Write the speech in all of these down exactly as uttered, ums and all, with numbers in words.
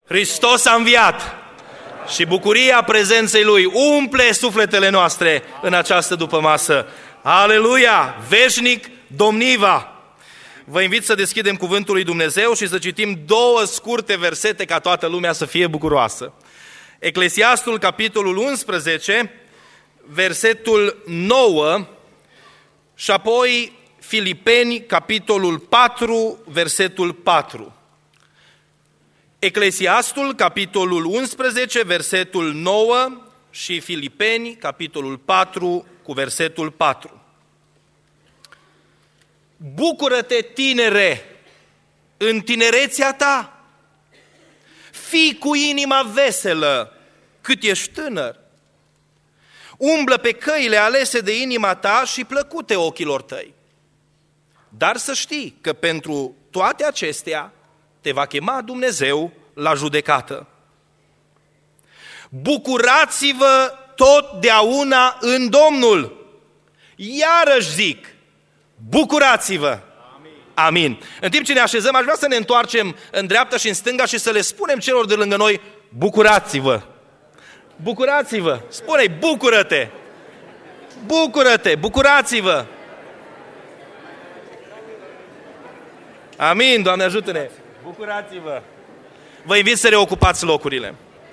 Hristos a înviat și bucuria prezenței Lui umple sufletele noastre în această dupămasă. Aleluia! Veșnic domniva! Vă invit să deschidem cuvântul lui Dumnezeu și să citim două scurte versete ca toată lumea să fie bucuroasă. Eclesiastul, capitolul unsprezece, versetul nouă și apoi Filipeni, capitolul patru, versetul patru. Eclesiastul, capitolul unsprezece, versetul nouă și Filipeni, capitolul patru, cu versetul patru. Bucură-te, tinere, în tinerețea ta, fii cu inima veselă cât ești tânăr. Umblă pe căile alese de inima ta și plăcute ochilor tăi. Dar să știi că pentru toate acestea te va chema Dumnezeu la judecată. Bucurați-vă totdeauna în Domnul. Iarăși zic, bucurați-vă! Amin. Amin. În timp ce ne așezăm, aș vrea să ne întoarcem în dreapta și în stânga și să le spunem celor de lângă noi, bucurați-vă! Bucurați-vă! Spune-i, bucură-te! Bucură-te! Bucurați-vă! Amin, Doamne ajută-ne! Bucurați-vă! Vă invit să reocupați locurile.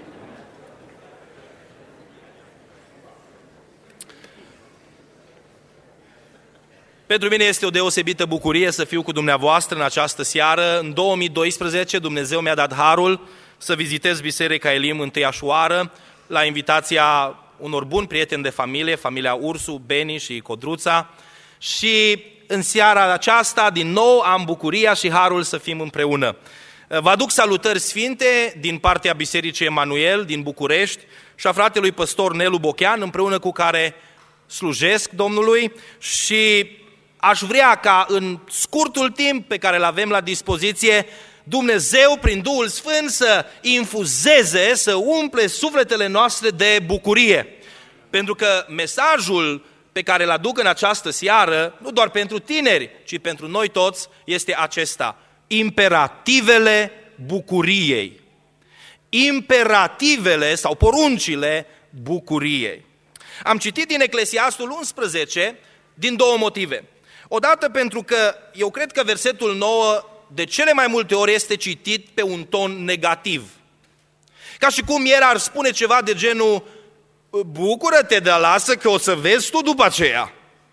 Pentru mine este o deosebită bucurie să fiu cu dumneavoastră în această seară. În două mii doisprezece Dumnezeu mi-a dat harul să vizitez Biserica Elim în Teiașoară la invitația unor buni prieteni de familie, familia Ursu, Beni și Codruța. Și în seara aceasta, din nou, am bucuria și harul să fim împreună. Vă aduc salutări sfinte din partea Bisericii Emanuel din București și a fratelui păstor Nelu Bochean, împreună cu care slujesc Domnului, și aș vrea ca în scurtul timp pe care îl avem la dispoziție, Dumnezeu, prin Duhul Sfânt, să infuzeze, să umple sufletele noastre de bucurie. Pentru că mesajul pe care îl aduc în această seară, nu doar pentru tineri, ci pentru noi toți, este acesta: imperativele bucuriei. Imperativele sau poruncile bucuriei. Am citit din Eclesiastul unsprezece din două motive. Odată pentru că eu cred că versetul nouă de cele mai multe ori este citit pe un ton negativ. Ca și cum el ar spune ceva de genul, bucură-te, de lasă că o să vezi tu după aceea.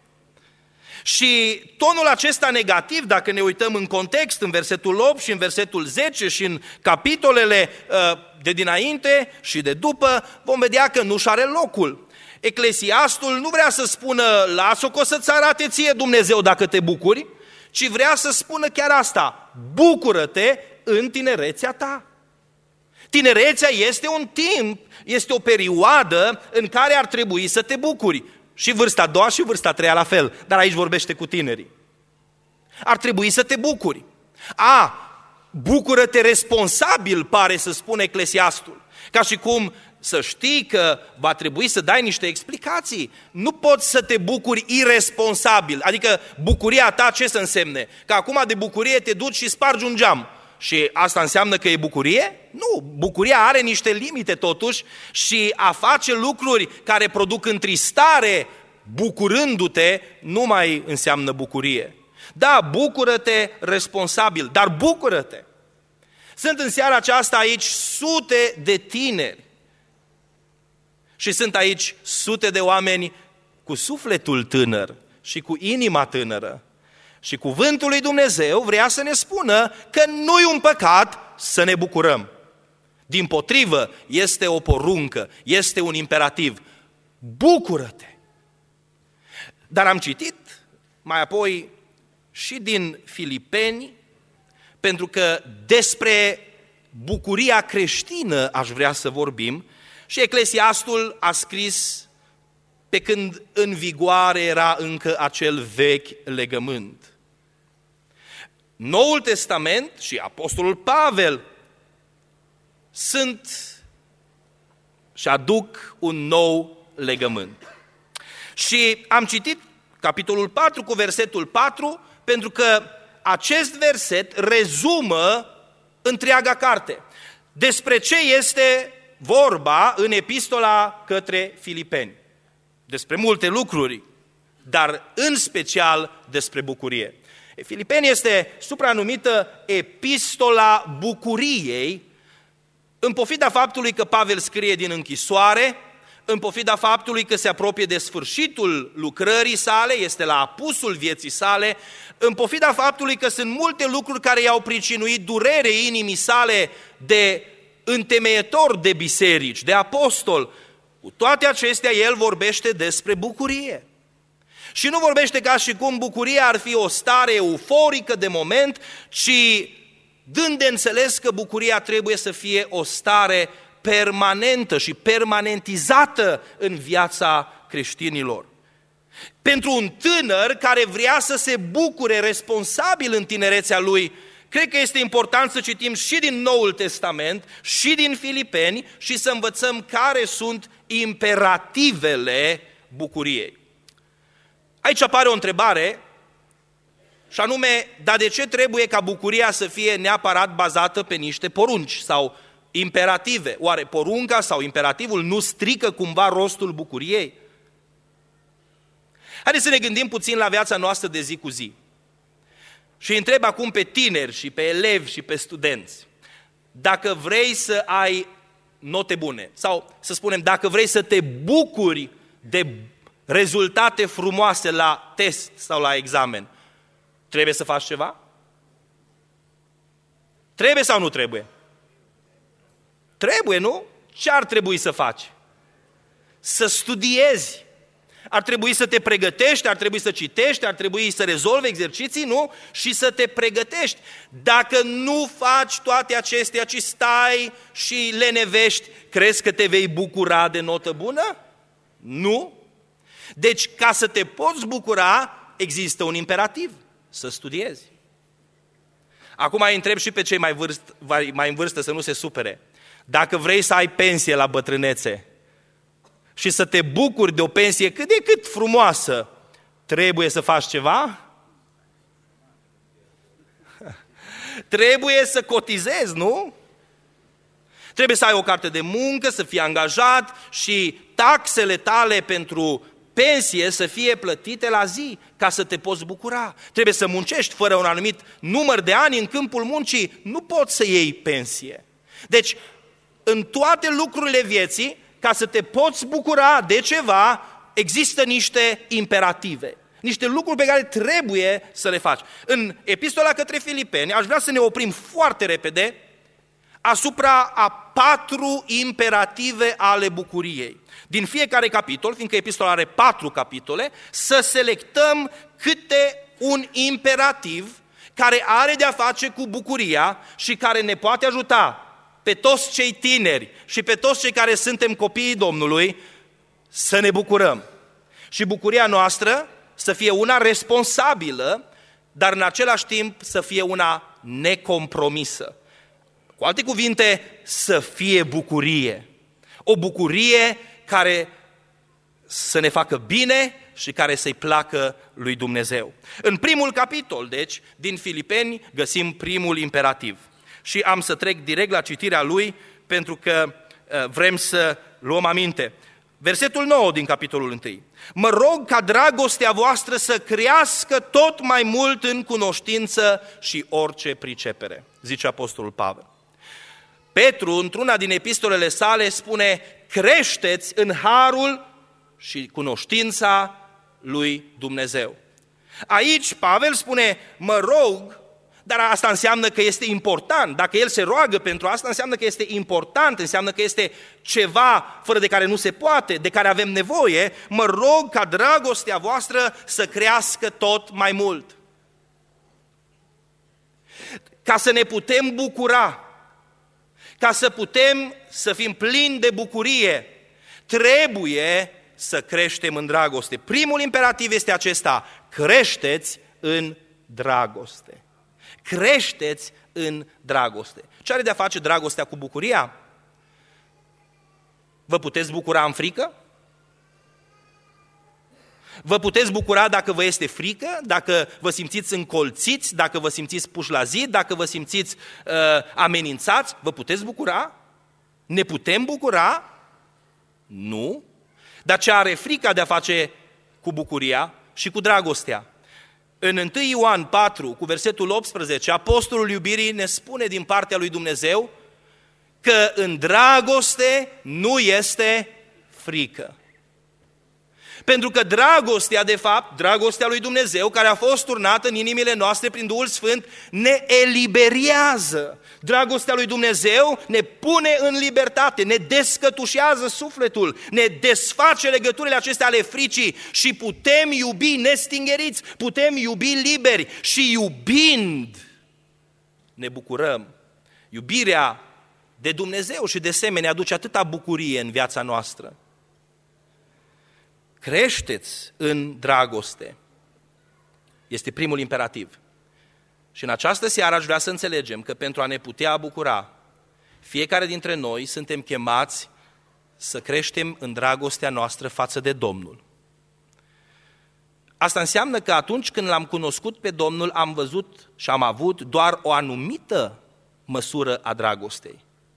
Și tonul acesta negativ, dacă ne uităm în context, în versetul opt și în versetul zece și în capitolele de dinainte și de după, vom vedea că nu-și are locul. Eclesiastul nu vrea să spună, lasă-o că o să-ți arate ție Dumnezeu dacă te bucuri, ci vrea să spună chiar asta: bucură-te în tinerețea ta. Tinerețea este un timp, este o perioadă în care ar trebui să te bucuri. Și vârsta a doua și vârsta a treia la fel, dar aici vorbește cu tinerii. Ar trebui să te bucuri. A, bucură-te responsabil, pare să spune Eclesiastul. Ca și cum să știi că va trebui să dai niște explicații. Nu poți să te bucuri iresponsabil. Adică bucuria ta ce să însemne? Că acum de bucurie te duci și spargi un geam. Și asta înseamnă că e bucurie? Nu, bucuria are niște limite totuși și a face lucruri care produc întristare bucurându-te nu mai înseamnă bucurie. Da, bucură-te responsabil, dar bucură-te. Sunt în seara aceasta aici sute de tineri și sunt aici sute de oameni cu sufletul tânăr și cu inima tânără. Și cuvântul lui Dumnezeu vrea să ne spună că nu-i un păcat să ne bucurăm. Dimpotrivă, este o poruncă, este un imperativ. Bucură-te! Dar am citit mai apoi și din Filipeni, pentru că despre bucuria creștină aș vrea să vorbim, și Eclesiastul a scris pe când în vigoare era încă acel vechi legământ. Noul Testament și Apostolul Pavel sunt și aduc un nou legământ. Și am citit capitolul patru cu versetul patru, pentru că acest verset rezumă întreaga carte. despre ce este vorba în epistola către Filipeni. Despre multe lucruri, dar în special despre bucurie. Filipeni este supranumită epistola bucuriei, în pofida faptului că Pavel scrie din închisoare, în pofida faptului că se apropie de sfârșitul lucrării sale, este la apusul vieții sale, în pofida faptului că sunt multe lucruri care i-au pricinuit durere inimii sale de întemeietor de biserici, de apostol. Cu toate acestea, el vorbește despre bucurie. Și nu vorbește ca și cum bucuria ar fi o stare euforică de moment, ci dând de înțeles că bucuria trebuie să fie o stare permanentă și permanentizată în viața creștinilor. Pentru un tânăr care vrea să se bucure responsabil în tinerețea lui, cred că este important să citim și din Noul Testament și din Filipeni și să învățăm care sunt imperativele bucuriei. Aici apare o întrebare și anume, dar de ce trebuie ca bucuria să fie neapărat bazată pe niște porunci sau imperative? Oare porunca sau imperativul nu strică cumva rostul bucuriei? Haideți să ne gândim puțin la viața noastră de zi cu zi. Și întreb acum pe tineri și pe elevi și pe studenți, dacă vrei să ai note bune, sau să spunem, dacă vrei să te bucuri de rezultate frumoase la test sau la examen, trebuie să faci ceva? Trebuie sau nu trebuie? Trebuie, nu? Ce ar trebui să faci? Să studiezi. Ar trebui să te pregătești, ar trebui să citești, ar trebui să rezolvi exerciții, nu? Și să te pregătești. Dacă nu faci toate acestea, ci stai și lenevești, crezi că te vei bucura de notă bună? Nu. Deci, ca să te poți bucura, există un imperativ, să studiezi. Acum îi întreb și pe cei mai, vârst, mai în vârstă să nu se supere. Dacă vrei să ai pensie la bătrânețe și să te bucuri de o pensie cât de cât frumoasă, trebuie să faci ceva? Trebuie să cotizezi, nu? Trebuie să ai o carte de muncă, să fii angajat și taxele tale pentru pensie să fie plătite la zi, ca să te poți bucura. Trebuie să muncești fără un anumit număr de ani în câmpul muncii, nu poți să iei pensie. Deci, în toate lucrurile vieții, ca să te poți bucura de ceva, există niște imperative, niște lucruri pe care trebuie să le faci. În epistola către Filipeni, aș vrea să ne oprim foarte repede asupra a patru imperative ale bucuriei. Din fiecare capitol, fiindcă epistola are patru capitole, să selectăm câte un imperativ care are de-a face cu bucuria și care ne poate ajuta pe toți cei tineri și pe toți cei care suntem copiii Domnului să ne bucurăm. Și bucuria noastră să fie una responsabilă, dar în același timp să fie una necompromisă. Cu alte cuvinte, să fie bucurie. O bucurie care să ne facă bine și care să-i placă lui Dumnezeu. În primul capitol, deci, din Filipeni, găsim primul imperativ. Și am să trec direct la citirea lui, pentru că uh, vrem să luăm aminte. Versetul nouă din capitolul unu. Mă rog ca dragostea voastră să crească tot mai mult în cunoștință și orice pricepere, zice apostolul Pavel. Petru, într-una din epistolele sale, spune: creșteți în harul și cunoștința lui Dumnezeu. Aici Pavel spune: mă rog, dar asta înseamnă că este important. Dacă el se roagă pentru asta, înseamnă că este important, înseamnă că este ceva fără de care nu se poate, de care avem nevoie. Mă rog ca dragostea voastră să crească tot mai mult. Ca să ne putem bucura, ca să putem să fim plini de bucurie, trebuie să creștem în dragoste. Primul imperativ este acesta: creșteți în dragoste. Creșteți în dragoste. Ce are de-a face dragostea cu bucuria? Vă puteți bucura în frică? Vă puteți bucura dacă vă este frică, dacă vă simțiți încolțiți, dacă vă simțiți puși la zid, dacă vă simțiți uh, amenințați. Vă puteți bucura? Ne putem bucura? Nu. Dar ce are frica de a face cu bucuria și cu dragostea? În întâi Ioan patru, cu versetul optsprezece, apostolul iubirii ne spune din partea lui Dumnezeu că în dragoste nu este frică. Pentru că dragostea, de fapt, dragostea lui Dumnezeu, care a fost turnată în inimile noastre prin Duhul Sfânt, ne eliberează. Dragostea lui Dumnezeu ne pune în libertate, ne descătușează sufletul, ne desface legăturile acestea ale fricii și putem iubi nestingeriți, putem iubi liberi și iubind ne bucurăm. Iubirea de Dumnezeu și de asemenea aduce atâta bucurie în viața noastră. Creșteți în dragoste. Este primul imperativ. Și în această seară aș vrea să înțelegem că pentru a ne putea bucura, fiecare dintre noi suntem chemați să creștem în dragostea noastră față de Domnul. Asta înseamnă că atunci când l-am cunoscut pe Domnul, am văzut și am avut doar o anumită măsură a dragostei,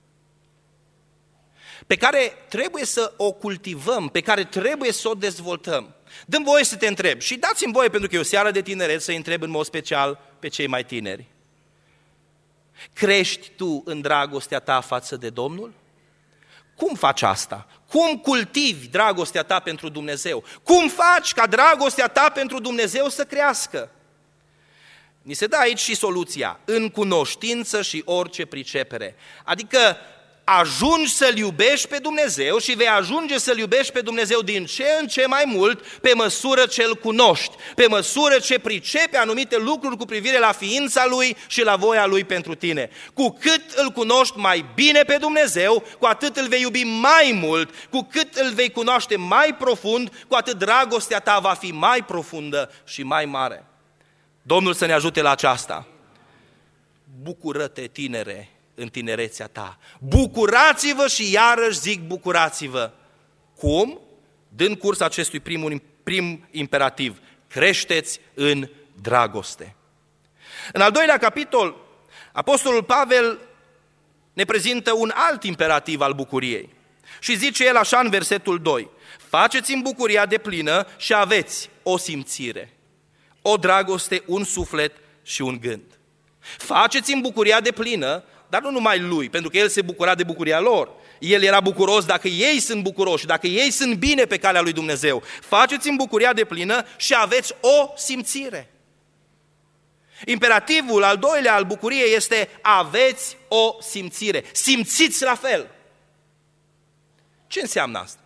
pe care trebuie să o cultivăm, pe care trebuie să o dezvoltăm. Dă-mi voie să te întreb și dați-mi voie, pentru că e o seară de tineret, să-i întreb în mod special pe cei mai tineri. Crești tu în dragostea ta față de Domnul? Cum faci asta? Cum cultivi dragostea ta pentru Dumnezeu? Cum faci ca dragostea ta pentru Dumnezeu să crească? Ni se dă aici și soluția, în cunoștință și orice pricepere. Adică ajungi să-L iubești pe Dumnezeu și vei ajunge să-L iubești pe Dumnezeu din ce în ce mai mult pe măsură ce îl cunoști, pe măsură ce pricepi anumite lucruri cu privire la ființa Lui și la voia Lui pentru tine. Cu cât îl cunoști mai bine pe Dumnezeu, cu atât îl vei iubi mai mult, cu cât îl vei cunoaște mai profund, cu atât dragostea ta va fi mai profundă și mai mare. Domnul să ne ajute la aceasta. Bucură-te, tinere, în tinerețea ta. Bucurați-vă și iarăși zic bucurați-vă. Cum? Dând curs acestui prim, prim imperativ. Creșteți în dragoste. În al doilea capitol, apostolul Pavel ne prezintă un alt imperativ al bucuriei. Și zice el așa în versetul doi. Faceți-mi bucuria deplină și aveți o simțire, o dragoste, un suflet și un gând. Faceți-mi bucuria deplină, dar nu numai lui, pentru că el se bucura de bucuria lor. El era bucuros dacă ei sunt bucuroși, dacă ei sunt bine pe calea lui Dumnezeu. Faceți-mi bucuria deplină și aveți o simțire. Imperativul al doilea al bucuriei este aveți o simțire. Simțiți la fel. Ce înseamnă asta?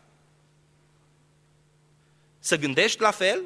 Să gândești la fel?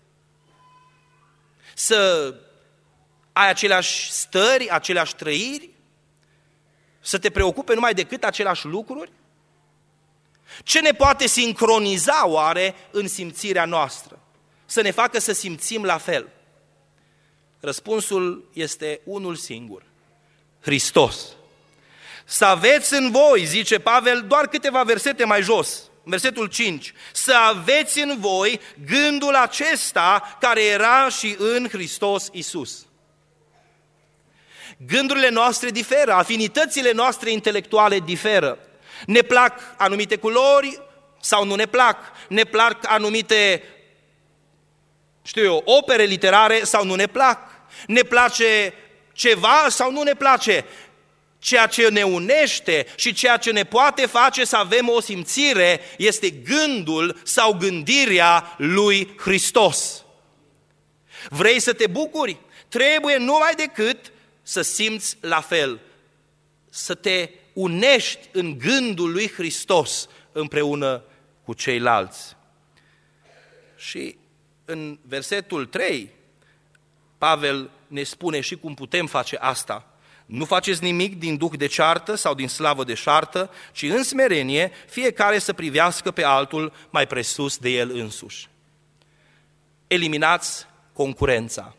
Să ai aceleași stări, aceleași trăiri? Să te preocupe numai decât aceleași lucruri? Ce ne poate sincroniza oare în simțirea noastră? Să ne facă să simțim la fel? Răspunsul este unul singur. Hristos. Să aveți în voi, zice Pavel, doar câteva versete mai jos, versetul cinci, să aveți în voi gândul acesta care era și în Hristos Iisus. Gândurile noastre diferă, afinitățile noastre intelectuale diferă. Ne plac anumite culori sau nu ne plac. Ne plac anumite, știu eu, opere literare sau nu ne plac. Ne place ceva sau nu ne place. Ceea ce ne unește și ceea ce ne poate face să avem o simțire este gândul sau gândirea lui Hristos. Vrei să te bucuri? Trebuie numai decât să simți la fel, să te unești în gândul lui Hristos împreună cu ceilalți. Și în versetul trei, Pavel ne spune și cum putem face asta. Nu faceți nimic din duh de ceartă sau din slavă de șartă, ci în smerenie fiecare să privească pe altul mai presus de el însuși. Eliminați concurența.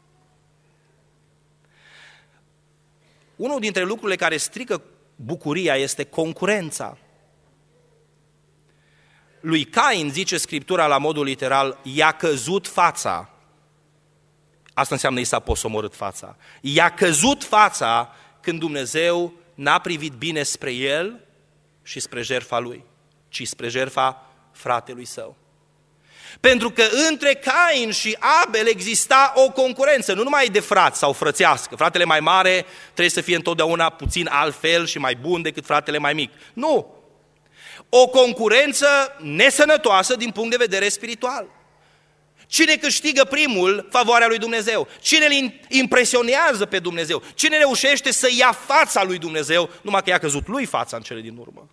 Unul dintre lucrurile care strică bucuria este concurența. lui Cain, zice Scriptura la modul literal, i-a căzut fața. Asta înseamnă i s-a posomorât fața. I-a căzut fața când Dumnezeu n-a privit bine spre el și spre jertfa lui, ci spre jertfa fratelui său. Pentru că între Cain și Abel exista o concurență, nu numai de frați sau frățească. Fratele mai mare trebuie să fie întotdeauna puțin altfel și mai bun decât fratele mai mic. Nu! O concurență nesănătoasă din punct de vedere spiritual. Cine câștigă primul favoarea lui Dumnezeu? Cine îl impresionează pe Dumnezeu? Cine reușește să ia fața lui Dumnezeu, numai că i-a căzut lui fața în cele din urmă?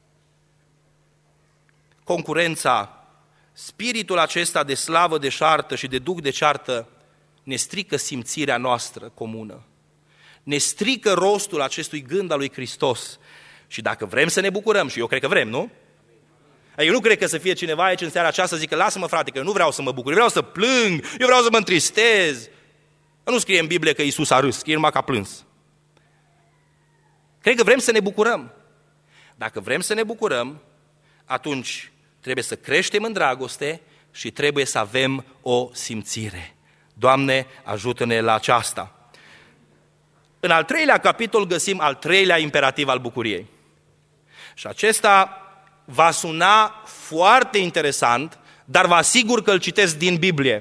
Concurența, spiritul acesta de slavă deșartă și de duc de ceartă ne strică simțirea noastră comună. Ne strică rostul acestui gând al lui Hristos. Și dacă vrem să ne bucurăm, și eu cred că vrem, nu? Eu nu cred că să fie cineva aici în seara aceasta să zică, lasă-mă frate, că eu nu vreau să mă bucur, eu vreau să plâng, eu vreau să mă întristez. Nu scrie în Biblie că Iisus a râs, scrie numai că a plâns. Cred că vrem să ne bucurăm. Dacă vrem să ne bucurăm, atunci trebuie să creștem în dragoste și trebuie să avem o simțire. Doamne, ajută-ne la aceasta. În al treilea capitol găsim al treilea imperativ al bucuriei. Și acesta va suna foarte interesant, dar vă asigur că îl citesc din Biblie.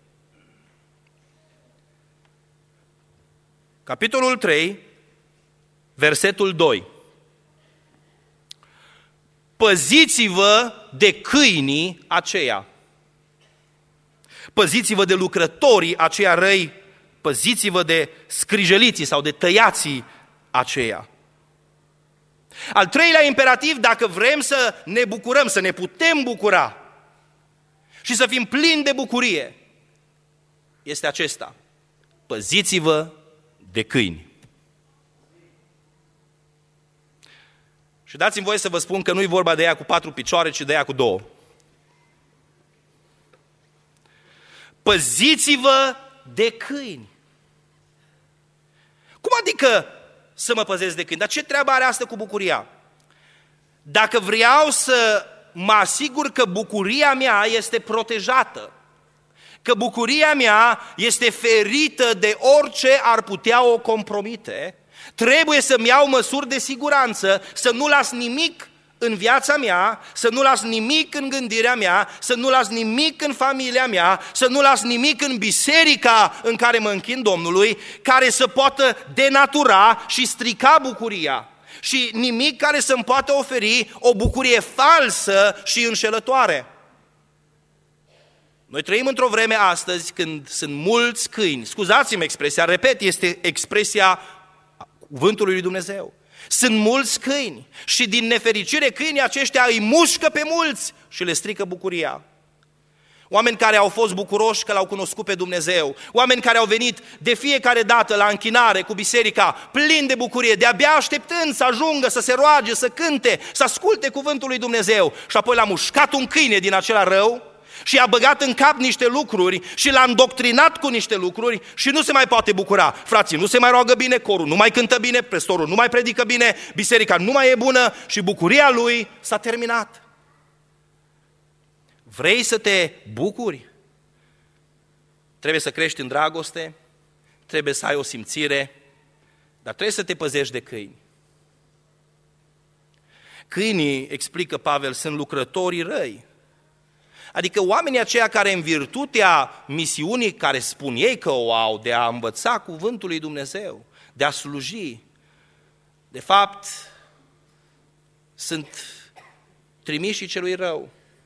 Capitolul trei, versetul doi. Păziți-vă de câinii aceia. Păziți-vă de lucrătorii aceia răi, păziți-vă de scrijeliții sau de tăiații aceia. Al treilea imperativ, dacă vrem să ne bucurăm, să ne putem bucura și să fim plini de bucurie, este acesta. Păziți-vă de câini. Și dați-mi voie să vă spun că nu e vorba de ea cu patru picioare, ci de ea cu două. Păziți-vă de câini. Cum adică să mă păzesc de câini? Dar ce treabă are asta cu bucuria? Dacă vreau să mă asigur că bucuria mea este protejată, că bucuria mea este ferită de orice ar putea o compromite, trebuie să-mi iau măsuri de siguranță, să nu las nimic în viața mea, să nu las nimic în gândirea mea, să nu las nimic în familia mea, să nu las nimic în biserica în care mă închin Domnului, care să poată denatura și strica bucuria. Și nimic care să-mi poată oferi o bucurie falsă și înșelătoare. Noi trăim într-o vreme astăzi când sunt mulți câini, scuzați-mi expresia, repet, este expresia cuvântului lui Dumnezeu. Sunt mulți câini și din nefericire câinii aceștia îi mușcă pe mulți și le strică bucuria. Oameni care au fost bucuroși că l-au cunoscut pe Dumnezeu, oameni care au venit de fiecare dată la închinare cu biserica plini de bucurie, de-abia așteptând să ajungă, să se roage, să cânte, să asculte cuvântul lui Dumnezeu și apoi l-a mușcat un câine din acela rău și i-a băgat în cap niște lucruri și l-a îndoctrinat cu niște lucruri și nu se mai poate bucura. Frații, nu se mai roagă bine, corul nu mai cântă bine, pastorul nu mai predică bine, biserica nu mai e bună și bucuria lui s-a terminat. Vrei să te bucuri? Trebuie să crești în dragoste, trebuie să ai o simțire, dar trebuie să te păzești de câini. Câinii, explică Pavel, sunt lucrătorii răi. Adică oamenii aceia care în virtutea misiunii care spun ei că o au, de a învăța cuvântul lui Dumnezeu, de a sluji, de fapt sunt trimișii celui rău.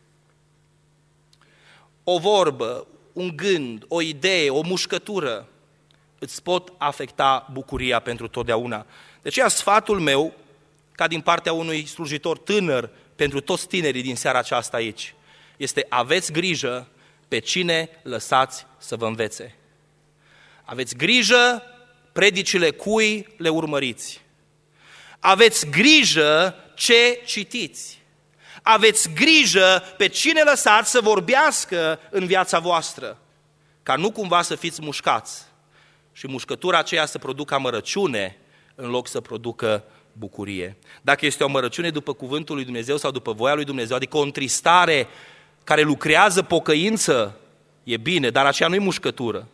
O vorbă, un gând, o idee, o mușcătură îți pot afecta bucuria pentru totdeauna. De aceea sfatul meu, ca din partea unui slujitor tânăr, pentru toți tinerii din seara aceasta aici, este aveți grijă pe cine lăsați să vă învețe. Aveți grijă predicile cui le urmăriți. Aveți grijă ce citiți. Aveți grijă pe cine lăsați să vorbească în viața voastră, ca nu cumva să fiți mușcați și mușcătura aceea să producă amărăciune în loc să producă bucurie. Dacă este o amărăciune după cuvântul lui Dumnezeu sau după voia lui Dumnezeu, adică o întristare care lucrează pocăință, e bine, dar aceea nu e mușcătură.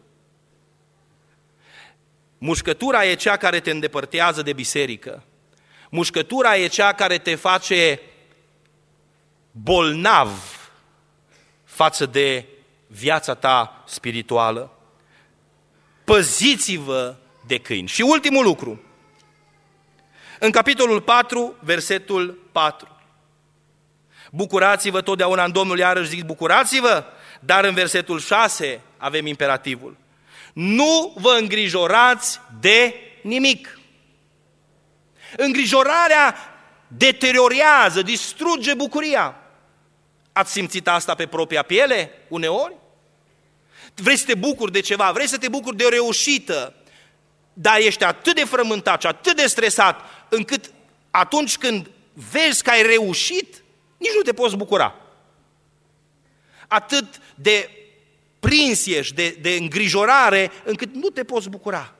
Mușcătura e cea care te îndepărtează de biserică. Mușcătura e cea care te face bolnav față de viața ta spirituală. Păziți-vă de câini. Și ultimul lucru, în capitolul patru, versetul patru. Bucurați-vă totdeauna în Domnul, iarăși zic bucurați-vă, dar în versetul șase avem imperativul. Nu vă îngrijorați de nimic. Îngrijorarea deteriorează, distruge bucuria. Ați simțit asta pe propria piele uneori? Vrei să te bucuri de ceva, vrei să te bucuri de o reușită, dar ești atât de frământat și atât de stresat, încât atunci când vezi că ai reușit, nici nu te poți bucura. Atât de prins ești de, de îngrijorare, încât nu te poți bucura.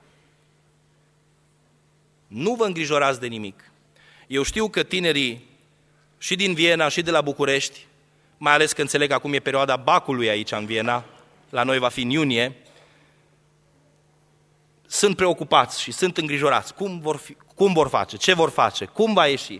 Nu vă îngrijorați de nimic. Eu știu că tinerii și din Viena și de la București, mai ales că înțeleg că acum e perioada bacului aici în Viena, la noi va fi în iunie, sunt preocupați și sunt îngrijorați. Cum vor, fi, cum vor face? Ce vor face? Cum va ieși?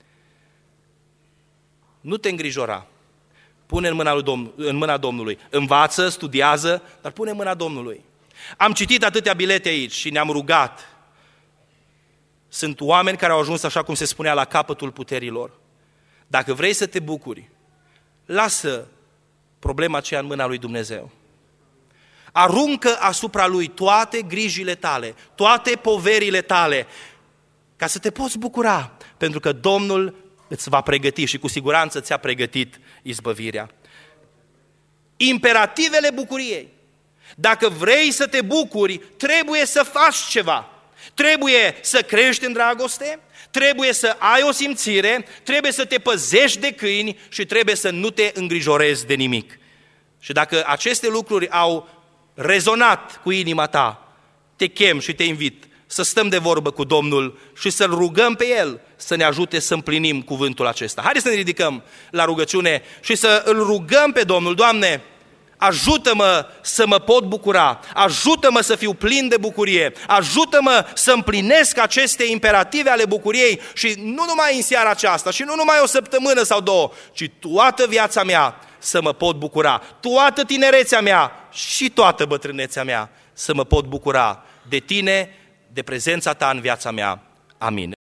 Nu te îngrijora. Pune în mâna, lui Domn, în mâna Domnului. Învață, studiază, dar pune în mâna Domnului. Am citit atâtea bilete aici și ne-am rugat. Sunt oameni care au ajuns, așa cum se spunea, la capătul puterilor. Dacă vrei să te bucuri, lasă problema aceea în mâna lui Dumnezeu. Aruncă asupra lui toate grijile tale, toate poverile tale, ca să te poți bucura, pentru că Domnul îți va pregăti și cu siguranță ți-a pregătit izbăvirea. Imperativele bucuriei. Dacă vrei să te bucuri, trebuie să faci ceva. Trebuie să crești în dragoste, trebuie să ai o simțire, trebuie să te păzești de câini și trebuie să nu te îngrijorezi de nimic. Și dacă aceste lucruri au rezonat cu inima ta, te chem și te invit să stăm de vorbă cu Domnul și să-L rugăm pe El să ne ajute să împlinim cuvântul acesta. Haideți să ne ridicăm la rugăciune și să îl rugăm pe Domnul. Doamne, ajută-mă să mă pot bucura, ajută-mă să fiu plin de bucurie, ajută-mă să împlinesc aceste imperative ale bucuriei și nu numai în seara aceasta și nu numai o săptămână sau două, ci toată viața mea să mă pot bucura, toată tinerețea mea și toată bătrânețea mea să mă pot bucura de Tine, de prezența Ta în viața mea. Amin.